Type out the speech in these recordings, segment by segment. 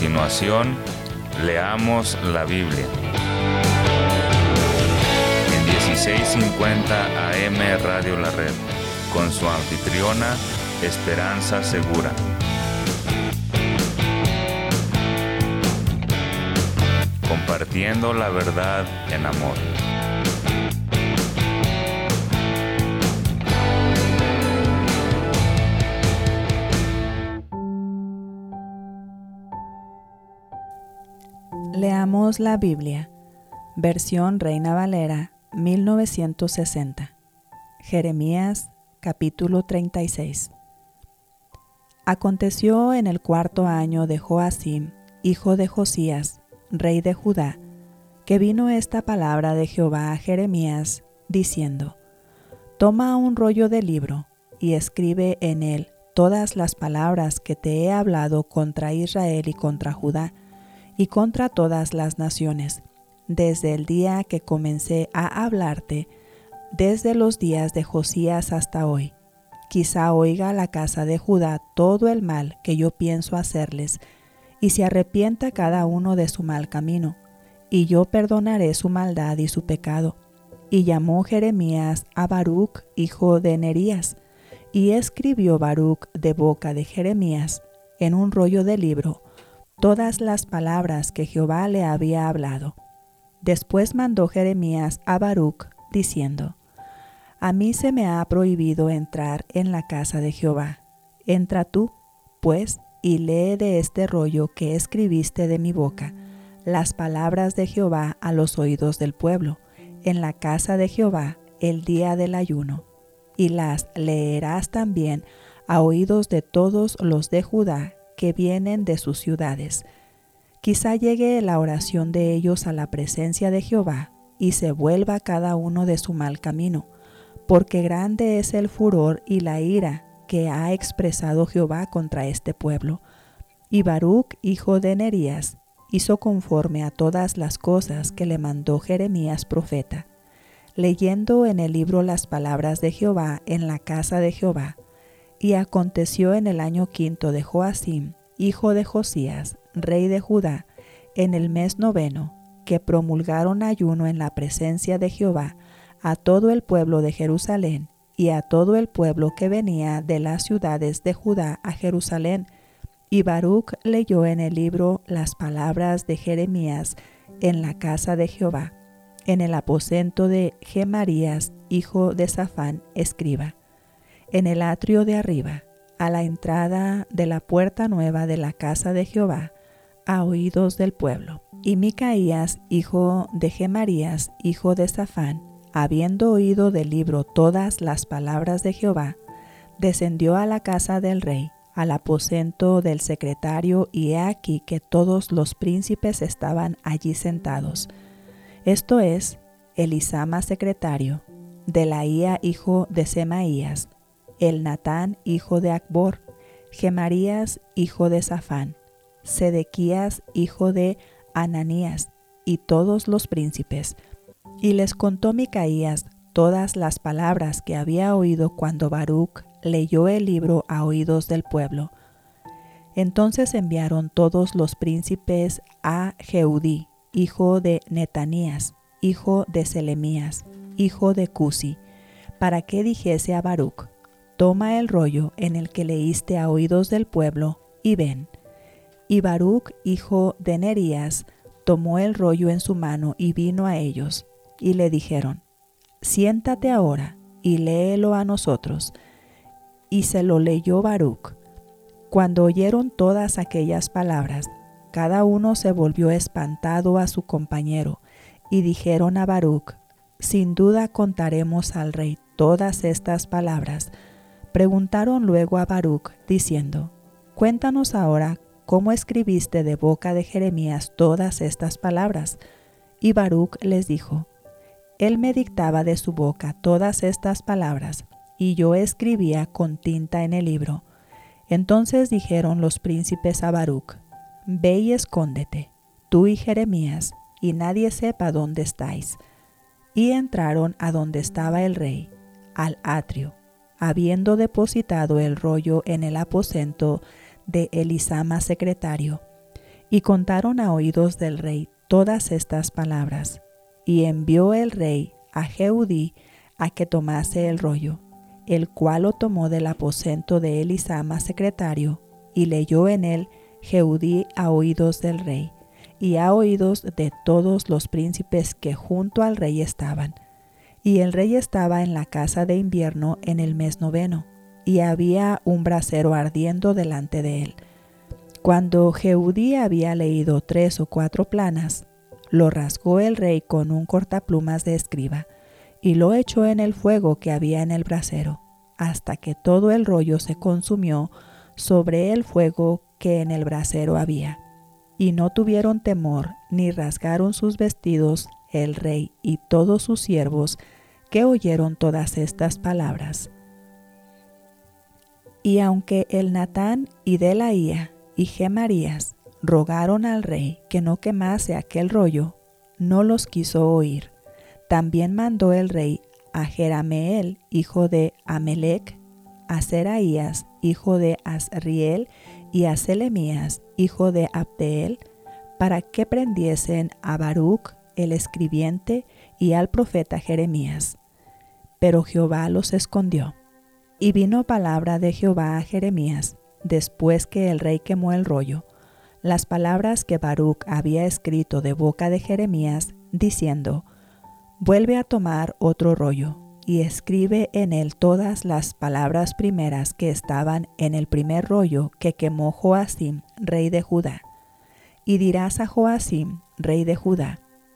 continuación, leamos la Biblia. En 1650 AM Radio La Red, con su anfitriona, Esperanza Segura. Compartiendo la verdad en amor. Leamos la Biblia, versión Reina Valera, 1960. Jeremías, capítulo 36. Aconteció en el 4º año de Joacim, hijo de Josías, rey de Judá, que vino esta palabra de Jehová a Jeremías, diciendo: Toma un rollo de libro, y escribe en él todas las palabras que te he hablado contra Israel y contra Judá, y contra todas las naciones, desde el día que comencé a hablarte, desde los días de Josías hasta hoy. Quizá oiga la casa de Judá todo el mal que yo pienso hacerles, y se arrepienta cada uno de su mal camino, y yo perdonaré su maldad y su pecado. Y llamó Jeremías a Baruc, hijo de Nerías, y escribió Baruc de boca de Jeremías, en un rollo de libro, todas las palabras que Jehová le había hablado. Después mandó Jeremías a Baruc, diciendo: A mí se me ha prohibido entrar en la casa de Jehová. Entra tú, pues, y lee de este rollo que escribiste de mi boca, las palabras de Jehová a los oídos del pueblo, en la casa de Jehová el día del ayuno, y las leerás también a oídos de todos los de Judá que vienen de sus ciudades. Quizá llegue la oración de ellos a la presencia de Jehová, y se vuelva cada uno de su mal camino, porque grande es el furor y la ira que ha expresado Jehová contra este pueblo. Y Baruc, hijo de Nerías, hizo conforme a todas las cosas que le mandó Jeremías profeta, leyendo en el libro las palabras de Jehová en la casa de Jehová. Y aconteció en el año 5 de Joacim, hijo de Josías, rey de Judá, en el mes 9, que promulgaron ayuno en la presencia de Jehová a todo el pueblo de Jerusalén y a todo el pueblo que venía de las ciudades de Judá a Jerusalén. Y Baruc leyó en el libro las palabras de Jeremías en la casa de Jehová, en el aposento de Gemarías, hijo de Safán, escriba, en el atrio de arriba, a la entrada de la puerta nueva de la casa de Jehová, a oídos del pueblo. Y Micaías, hijo de Gemarías, hijo de Safán, habiendo oído del libro todas las palabras de Jehová, descendió a la casa del rey, al aposento del secretario, y he aquí que todos los príncipes estaban allí sentados. Esto es, Elisama secretario, Delaía hijo de Semaías, Elnatán hijo de Acbor, Gemarías hijo de Safán, Sedequías hijo de Ananías, y todos los príncipes. Y les contó Micaías todas las palabras que había oído cuando Baruc leyó el libro a oídos del pueblo. Entonces enviaron todos los príncipes a Jehudí, hijo de Netanías, hijo de Selemías, hijo de Cusi, para que dijese a Baruc: Toma el rollo en el que leíste a oídos del pueblo, y ven. Y Baruc, hijo de Nerías, tomó el rollo en su mano y vino a ellos, y le dijeron: Siéntate ahora y léelo a nosotros. Y se lo leyó Baruc. Cuando oyeron todas aquellas palabras, cada uno se volvió espantado a su compañero, y dijeron a Baruc: Sin duda contaremos al rey todas estas palabras. Preguntaron luego a Baruc, diciendo: Cuéntanos ahora cómo escribiste de boca de Jeremías todas estas palabras. Y Baruc les dijo: Él me dictaba de su boca todas estas palabras, y yo escribía con tinta en el libro. Entonces dijeron los príncipes a Baruc: Ve y escóndete, tú y Jeremías, y nadie sepa dónde estáis. Y entraron a donde estaba el rey, al atrio, habiendo depositado el rollo en el aposento de Elisama secretario. Y contaron a oídos del rey todas estas palabras. Y envió el rey a Jehudí a que tomase el rollo, el cual lo tomó del aposento de Elisama secretario, y leyó en él Jehudí a oídos del rey, y a oídos de todos los príncipes que junto al rey estaban. Y el rey estaba en la casa de invierno en el mes 9, y había un brasero ardiendo delante de él. Cuando Jehudí había leído 3 o 4 planas, lo rasgó el rey con un cortaplumas de escriba, y lo echó en el fuego que había en el brasero, hasta que todo el rollo se consumió sobre el fuego que en el brasero había. Y no tuvieron temor, ni rasgaron sus vestidos el rey y todos sus siervos que oyeron todas estas palabras. Y aunque Elnatán y Delaía y Gemarías rogaron al rey que no quemase aquel rollo, no los quiso oír. También mandó el rey a Jerameel, hijo de Amelec, a Seraías, hijo de Asriel, y a Selemías, hijo de Abdeel, para que prendiesen a Baruc, el escribiente, y al profeta Jeremías. Pero Jehová los escondió. Y vino palabra de Jehová a Jeremías, después que el rey quemó el rollo, las palabras que Baruc había escrito de boca de Jeremías, diciendo: Vuelve a tomar otro rollo, y escribe en él todas las palabras primeras que estaban en el primer rollo que quemó Joacim, rey de Judá. Y dirás a Joacim, rey de Judá: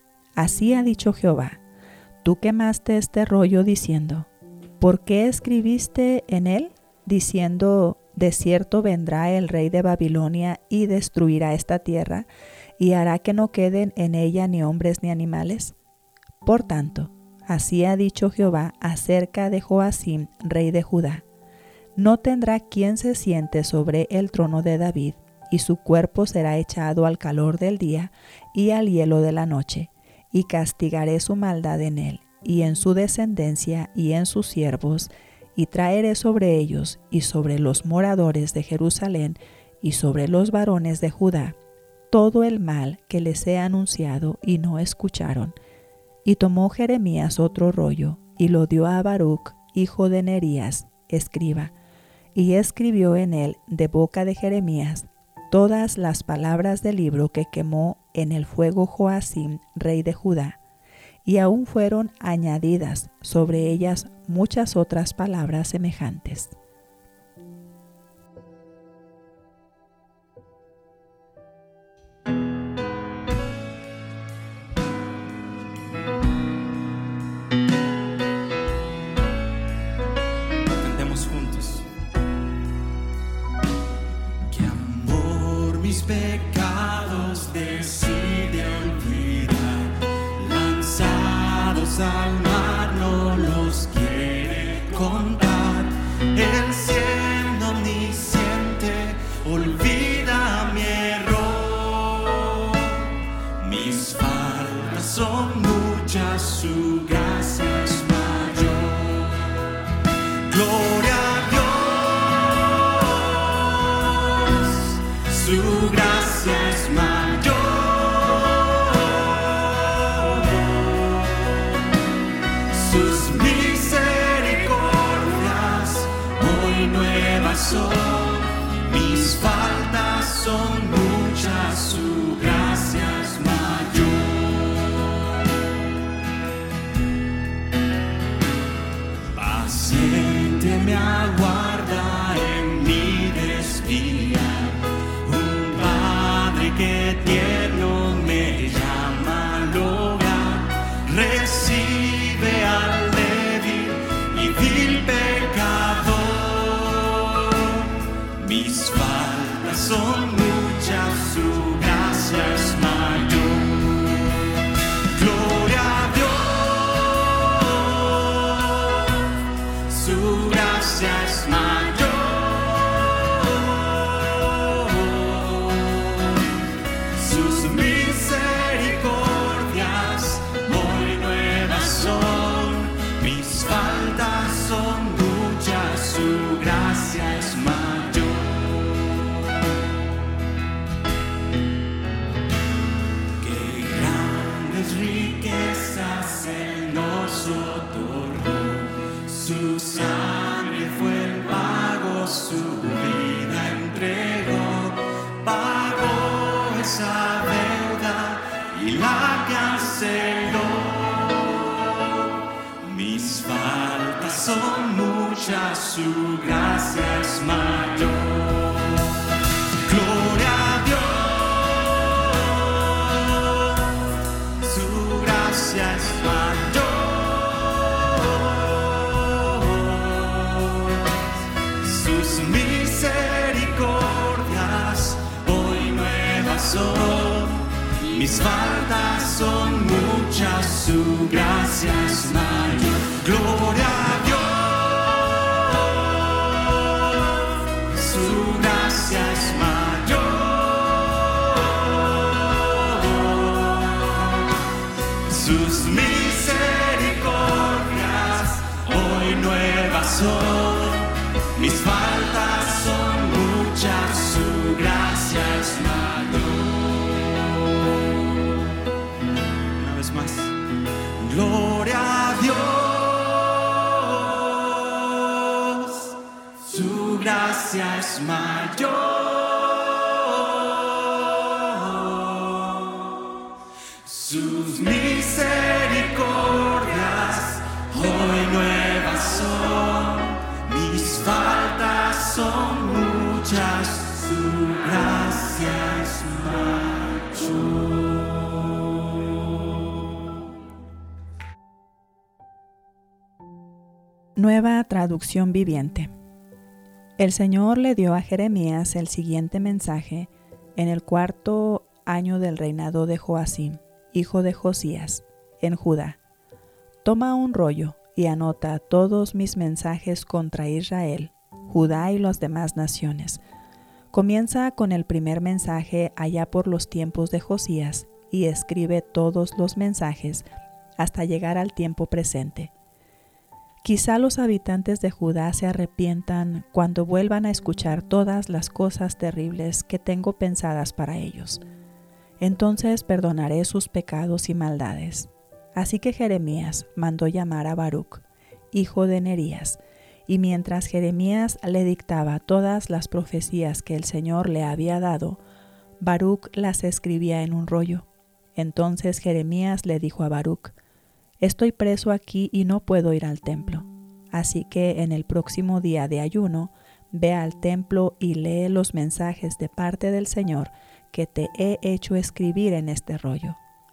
Así ha dicho Jehová, tú quemaste este rollo diciendo: ¿Por qué escribiste en él? Diciendo: De cierto vendrá el rey de Babilonia y destruirá esta tierra, y hará que no queden en ella ni hombres ni animales. Por tanto, así ha dicho Jehová acerca de Joacim, rey de Judá: No tendrá quien se siente sobre el trono de David, y su cuerpo será echado al calor del día y al hielo de la noche, y castigaré su maldad en él, y en su descendencia, y en sus siervos, y traeré sobre ellos, y sobre los moradores de Jerusalén, y sobre los varones de Judá, todo el mal que les he anunciado, y no escucharon. Y tomó Jeremías otro rollo, y lo dio a Baruc, hijo de Nerías, escriba, y escribió en él de boca de Jeremías todas las palabras del libro que quemó en el fuego Joacim, rey de Judá, y aún fueron añadidas sobre ellas muchas otras palabras semejantes. Cantemos juntos. Que amor mis pecados decide olvidar, lanzados al mar no los quiere contar. Él siendo omnisciente olvida mi error. Mis faltas son muchas, su gracia es mayor. Gloria a Dios, su gracia es mayor. Sus misericordias hoy nuevas son, mis faltas son muchas, su gracia es mayor. Paciente me aguarda en mi desviar, un Padre que tierno me llama al hogar, recibe al débil y vil pecador. Mis faltas son muchas, su gracia es mayor. Gloria a Dios, su gracia es mayor. Sus misericordias hoy nuevas son, mis faltas son muchas, su gracia es mayor. mucha, su gracia es mayor. Gloria a Dios, su gracia es mayor. Sus misericordias hoy nuevas son, mis faltas son muchas, su gracia es mayor. Gloria a Dios, su gracia es mayor. Sus misericordias hoy nuevas son, mis faltas son muchas, su gracia es mayor. Una vez más. Gloria a Dios, su gracia es mayor. Sus misericordias hoy nuevas son, mis faltas son muchas, su gracia es mayor. Nueva traducción viviente. El Señor le dio a Jeremías el siguiente mensaje en el 4º año del reinado de Joacim, hijo de Josías, en Judá. Toma un rollo y anota todos mis mensajes contra Israel, Judá y las demás naciones. Comienza con el primer mensaje allá por los tiempos de Josías y escribe todos los mensajes hasta llegar al tiempo presente. Quizá los habitantes de Judá se arrepientan cuando vuelvan a escuchar todas las cosas terribles que tengo pensadas para ellos. Entonces perdonaré sus pecados y maldades. Así que Jeremías mandó llamar a Baruc, hijo de Nerías, y mientras Jeremías le dictaba todas las profecías que el Señor le había dado, Baruc las escribía en un rollo. Entonces Jeremías le dijo a Baruc: «Estoy preso aquí y no puedo ir al templo. Así que en el próximo día de ayuno, ve al templo y lee los mensajes de parte del Señor que te he hecho escribir en este rollo.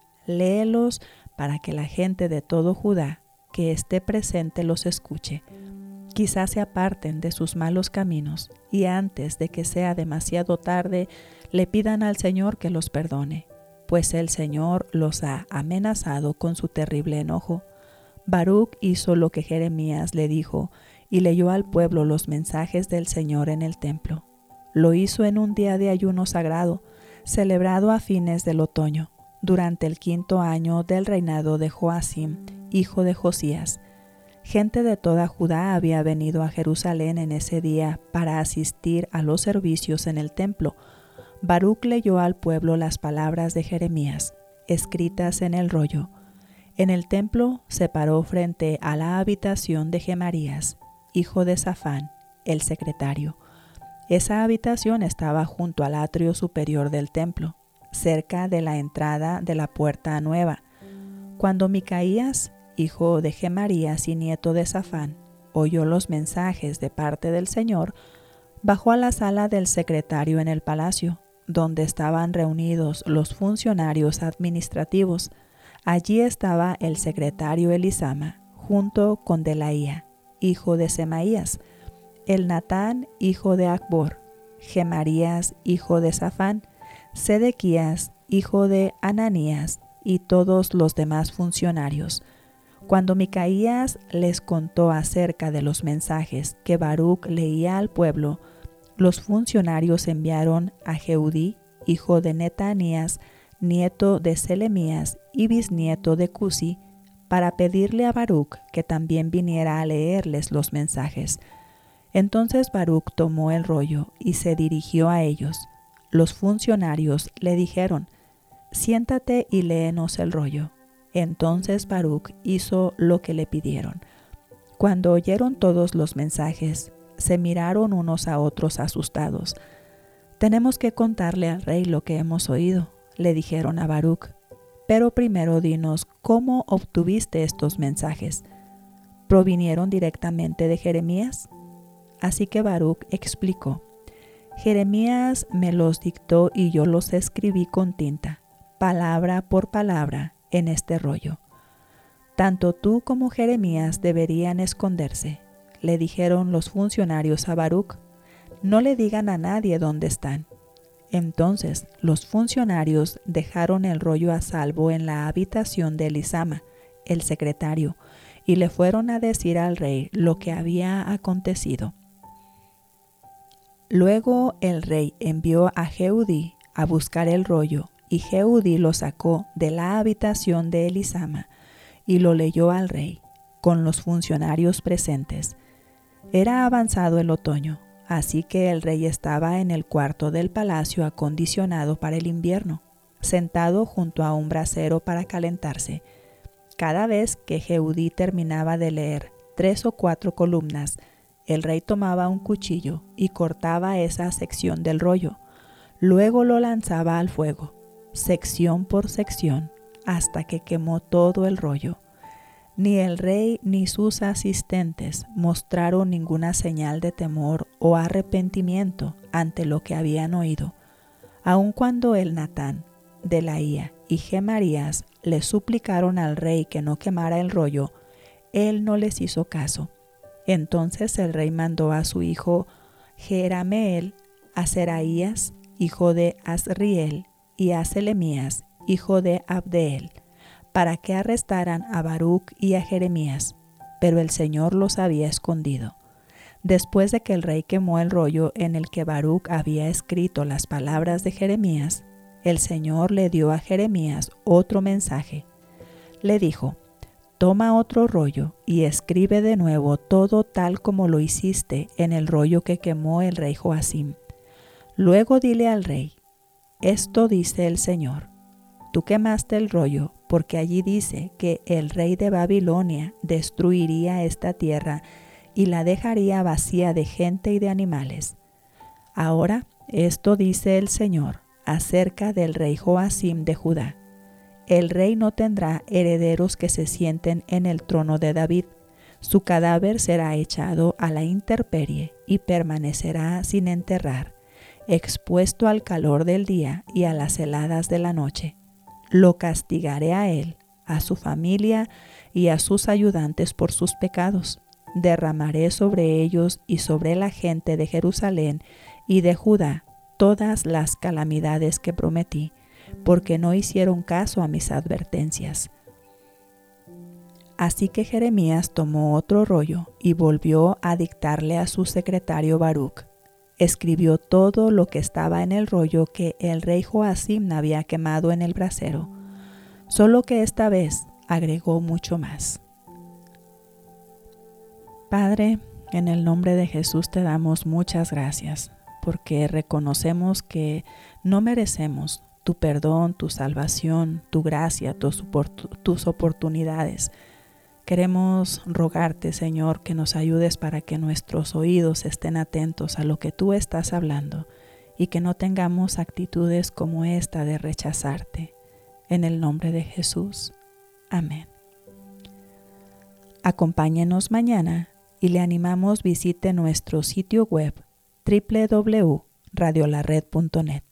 Léelos para que la gente de todo Judá que esté presente los escuche. Quizás se aparten de sus malos caminos y antes de que sea demasiado tarde le pidan al Señor que los perdone, pues el Señor los ha amenazado con su terrible enojo». Baruc hizo lo que Jeremías le dijo y leyó al pueblo los mensajes del Señor en el templo. Lo hizo en un día de ayuno sagrado, celebrado a fines del otoño, durante el 5º año del reinado de Joacim, hijo de Josías. Gente de toda Judá había venido a Jerusalén en ese día para asistir a los servicios en el templo. Baruc leyó al pueblo las palabras de Jeremías, escritas en el rollo. En el templo se paró frente a la habitación de Gemarías, hijo de Safán, el secretario. Esa habitación estaba junto al atrio superior del templo, cerca de la entrada de la puerta nueva. Cuando Micaías, hijo de Gemarías y nieto de Safán, oyó los mensajes de parte del Señor, bajó a la sala del secretario en el palacio, donde estaban reunidos los funcionarios administrativos. Allí estaba el secretario Elisama, junto con Delaía, hijo de Semaías, el Natán, hijo de Acbor, Gemarías, hijo de Safán, Sedequías, hijo de Ananías, y todos los demás funcionarios. Cuando Micaías les contó acerca de los mensajes que Baruc leía al pueblo, los funcionarios enviaron a Jehudí, hijo de Netanías, nieto de Selemías y bisnieto de Cusi, para pedirle a Baruc que también viniera a leerles los mensajes. Entonces Baruc tomó el rollo y se dirigió a ellos. Los funcionarios le dijeron: «Siéntate y léenos el rollo». Entonces Baruc hizo lo que le pidieron. Cuando oyeron todos los mensajes, se miraron unos a otros asustados. «Tenemos que contarle al rey lo que hemos oído», le dijeron a Baruc. «Pero primero dinos cómo obtuviste estos mensajes». ¿provinieron directamente de Jeremías? Así que Baruc explicó: Jeremías me los dictó y yo los escribí con tinta, palabra por palabra, en este rollo. Tanto tú como Jeremías deberían esconderse, le dijeron los funcionarios a Baruc. No le digan a nadie dónde están. Entonces los funcionarios dejaron el rollo a salvo en la habitación de Elisama, el secretario, y le fueron a decir al rey lo que había acontecido. Luego el rey envió a Jehudí a buscar el rollo, y Jehudí lo sacó de la habitación de Elisama y lo leyó al rey, con los funcionarios presentes. Era avanzado el otoño, así que el rey estaba en el cuarto del palacio acondicionado para el invierno, sentado junto a un brasero para calentarse. Cada vez que Jehudí terminaba de leer 3 o 4 columnas, el rey tomaba un cuchillo y cortaba esa sección del rollo. Luego lo lanzaba al fuego, sección por sección, hasta que quemó todo el rollo. Ni el rey ni sus asistentes mostraron ninguna señal de temor o arrepentimiento ante lo que habían oído, aun cuando el Natán, Delaía y Gemarías le suplicaron al rey que no quemara el rollo. Él no les hizo caso. Entonces el rey mandó a su hijo Jerameel, a Seraías, hijo de Azriel, y a Selemías, hijo de Abdeel, para que arrestaran a Baruc y a Jeremías, pero el Señor los había escondido. Después de que el rey quemó el rollo en el que Baruc había escrito las palabras de Jeremías, el Señor le dio a Jeremías otro mensaje. Le dijo: toma otro rollo y escribe de nuevo todo tal como lo hiciste en el rollo que quemó el rey Joacim. Luego dile al rey: esto dice el Señor, tú quemaste el rollo porque allí dice que el rey de Babilonia destruiría esta tierra y la dejaría vacía de gente y de animales. Ahora esto dice el Señor acerca del rey Joacim de Judá: el rey no tendrá herederos que se sienten en el trono de David. Su cadáver será echado a la intemperie y permanecerá sin enterrar, expuesto al calor del día y a las heladas de la noche. Lo castigaré a él, a su familia y a sus ayudantes por sus pecados. Derramaré sobre ellos y sobre la gente de Jerusalén y de Judá todas las calamidades que prometí, porque no hicieron caso a mis advertencias. Así que Jeremías tomó otro rollo y volvió a dictarle a su secretario Baruc. Escribió todo lo que estaba en el rollo que el rey Joacim había quemado en el brasero, solo que esta vez agregó mucho más. Padre, en el nombre de Jesús te damos muchas gracias, porque reconocemos que no merecemos tu perdón, tu salvación, tu gracia, tus oportunidades. Queremos rogarte, Señor, que nos ayudes para que nuestros oídos estén atentos a lo que tú estás hablando y que no tengamos actitudes como esta de rechazarte. En el nombre de Jesús. Amén. Acompáñenos mañana y le animamos visite nuestro sitio web www.radiolared.net.